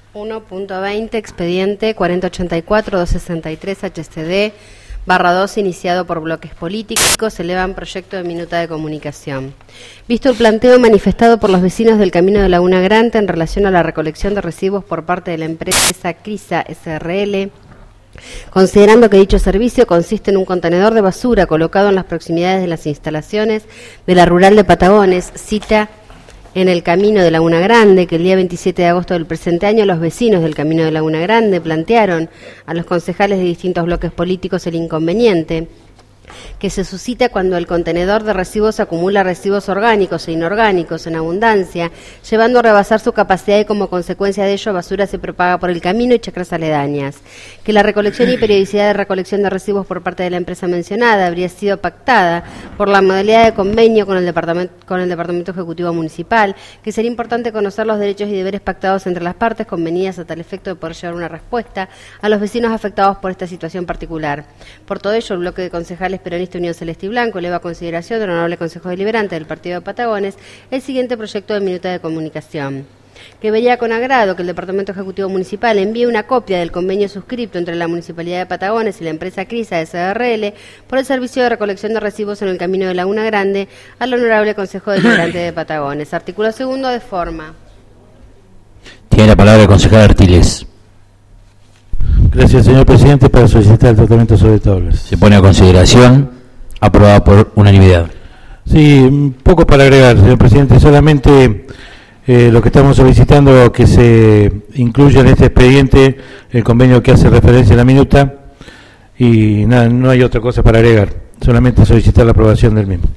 1.20, expediente 4084-263-HCD/2, iniciado por bloques políticos, elevan proyecto de minuta de comunicación. Visto el planteo manifestado por los vecinos del Camino de Laguna Grande en relación a la recolección de residuos por parte de la empresa CRISA SRL, considerando que dicho servicio consiste en un contenedor de basura colocado en las proximidades de las instalaciones de la Rural de Patagones, cita en el Camino de Laguna Grande, que el día 27 de agosto del presente año los vecinos del Camino de Laguna Grande plantearon a los concejales de distintos bloques políticos el inconveniente que se suscita cuando el contenedor de residuos acumula residuos orgánicos e inorgánicos en abundancia, llevando a rebasar su capacidad y como consecuencia de ello basura se propaga por el camino y chacras aledañas. Que la recolección y periodicidad de recolección de residuos por parte de la empresa mencionada habría sido pactada por la modalidad de convenio con el Departamento Ejecutivo Municipal, que sería importante conocer los derechos y deberes pactados entre las partes convenidas a tal efecto de poder llevar una respuesta a los vecinos afectados por esta situación particular. Por todo ello, el bloque de concejales peronista Unión Celeste y Blanco eleva a consideración del Honorable Consejo Deliberante del Partido de Patagones el siguiente proyecto de minuta de comunicación. Que veía con agrado que el Departamento Ejecutivo Municipal envíe una copia del convenio suscripto entre la Municipalidad de Patagones y la empresa CRISA SRL por el servicio de recolección de residuos en el Camino de Laguna Grande al Honorable Consejo Deliberante de Patagones. Artículo segundo de forma. Tiene la palabra el concejal Artiles. Gracias, señor presidente, para solicitar el tratamiento sobre tablas. Se pone a consideración, aprobado por unanimidad. Sí, un poco para agregar, señor presidente, solamente lo que estamos solicitando que se incluya en este expediente el convenio que hace referencia a la minuta y nada, no hay otra cosa para agregar, solamente solicitar la aprobación del mismo.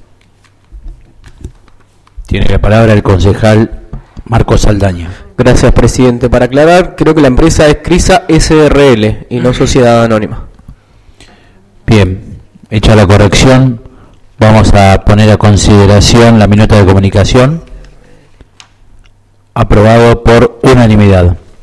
Tiene la palabra el concejal Marcos Saldaña. Gracias, presidente. Para aclarar, creo que la empresa es CRISA SRL y no Sociedad Anónima. Bien, hecha la corrección, vamos a poner a consideración la minuta de comunicación. Aprobado por unanimidad.